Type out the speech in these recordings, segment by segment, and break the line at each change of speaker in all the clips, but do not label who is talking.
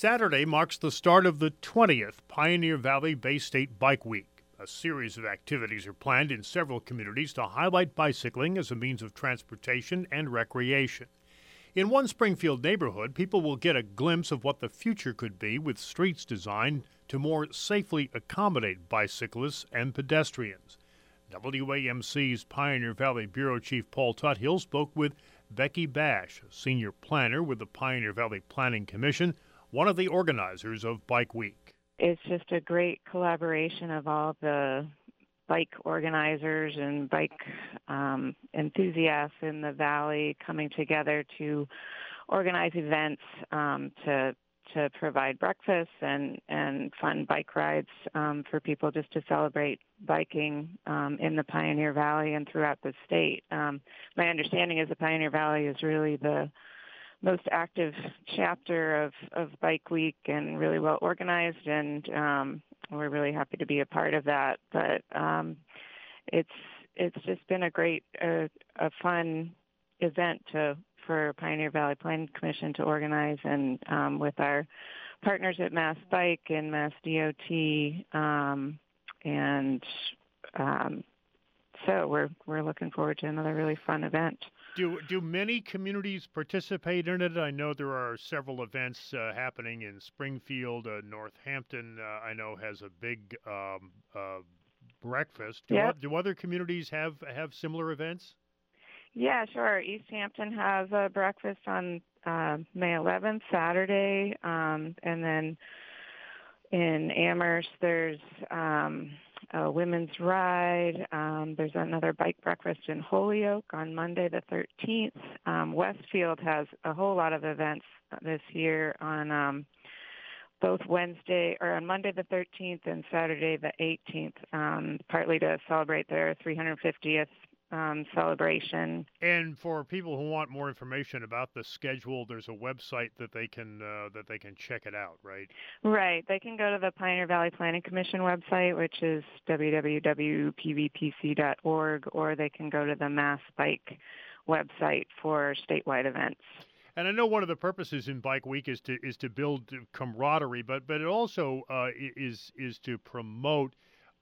Saturday marks the start of the 20th Pioneer Valley Bay State Bike Week. A series of activities are planned in several communities to highlight bicycling as a means of transportation and recreation. In one Springfield neighborhood, people will get a glimpse of what the future could be with streets designed to more safely accommodate bicyclists and pedestrians. WAMC's Pioneer Valley Bureau Chief Paul Tuthill spoke with Becky Bash, a senior planner with the Pioneer Valley Planning Commission, one of the organizers of Bike Week.
It's just a great collaboration of all the bike organizers and bike enthusiasts in the valley coming together to organize events to provide breakfast and fun bike rides for people just to celebrate biking in the Pioneer Valley and throughout the state. My understanding is the Pioneer Valley is really the most active chapter of Bike Week and really well organized, and we're really happy to be a part of that. But it's just been a fun event for Pioneer Valley Planning Commission to organize, and with our partners at Mass Bike and Mass DOT, so we're looking forward to another really fun event.
Do many communities participate in it? I know there are several events happening in Springfield. Northampton, I know, has a big breakfast. Do other communities have similar events?
Yeah, sure. East Hampton has a breakfast on May 11th, Saturday, and then in Amherst there's a women's ride. There's another bike breakfast in Holyoke on Monday the 13th. Westfield has a whole lot of events this year on both Monday the 13th and Saturday the 18th, partly to celebrate their 350th celebration.
And for people who want more information about the schedule, there's a website that they can check it out, right?
Right. They can go to the Pioneer Valley Planning Commission website, which is www.pvpc.org, or they can go to the Mass Bike website for statewide events.
And I know one of the purposes in Bike Week is to build camaraderie, but it also is to promote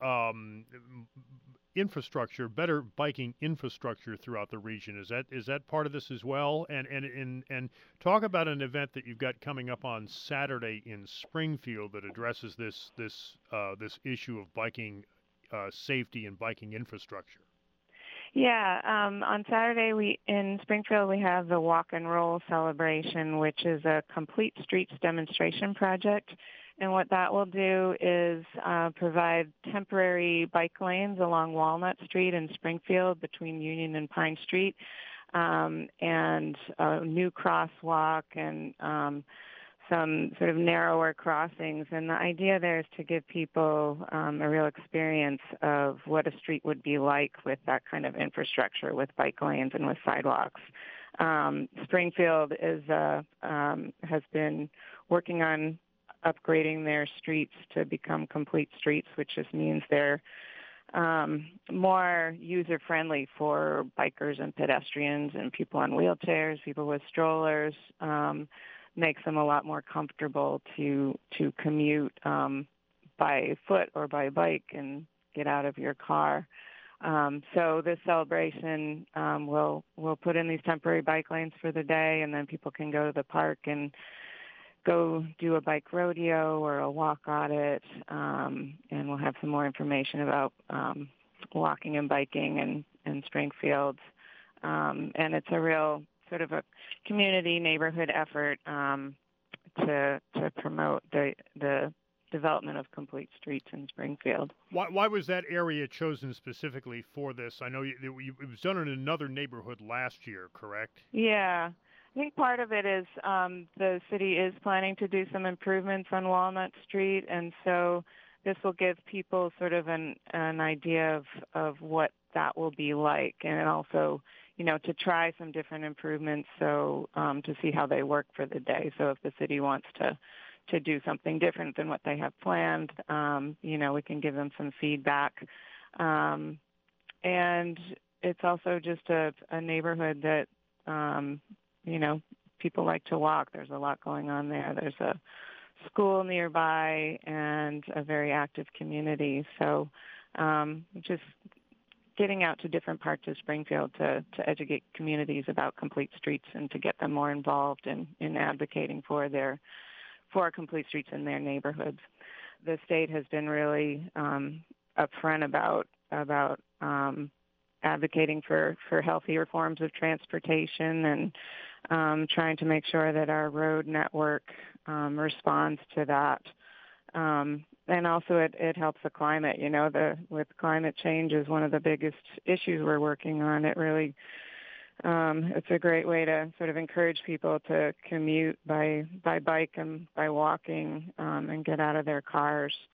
infrastructure, better biking infrastructure throughout the region. Is that part of this as well? And talk about an event that you've got coming up on Saturday in Springfield that addresses this issue of biking safety and biking infrastructure.
Yeah, on Saturday in Springfield we have the Walk and Roll celebration, which is a complete streets demonstration project. And what that will do is provide temporary bike lanes along Walnut Street in Springfield between Union and Pine Street, and a new crosswalk and some sort of narrower crossings. And the idea there is to give people a real experience of what a street would be like with that kind of infrastructure, with bike lanes and with sidewalks. Springfield has been working on upgrading their streets to become complete streets, which just means they're more user-friendly for bikers and pedestrians and people on wheelchairs, people with strollers. Makes them a lot more comfortable to commute by foot or by bike and get out of your car. So this celebration will put in these temporary bike lanes for the day, and then people can go to the park and go do a bike rodeo or a walk audit, and we'll have some more information about walking and biking in Springfield. And it's a real sort of a community neighborhood effort to promote the development of complete streets in Springfield.
Why was that area chosen specifically for this? I know it was done in another neighborhood last year, correct?
Yeah. I think part of it is the city is planning to do some improvements on Walnut Street, and so this will give people sort of an idea of what that will be like, and also, to try some different improvements to see how they work for the day. So if the city wants to do something different than what they have planned, we can give them some feedback. And it's also just a neighborhood that, people like to walk. There's a lot going on there. There's a school nearby and a very active community. So just getting out to different parts of Springfield to educate communities about complete streets and to get them more involved in advocating for complete streets in their neighborhoods. The state has been really upfront about advocating for healthier forms of transportation and trying to make sure that our road network responds to that. And also it helps the climate. With climate change is one of the biggest issues we're working on. It really, it's a great way to sort of encourage people to commute by bike and by walking and get out of their cars.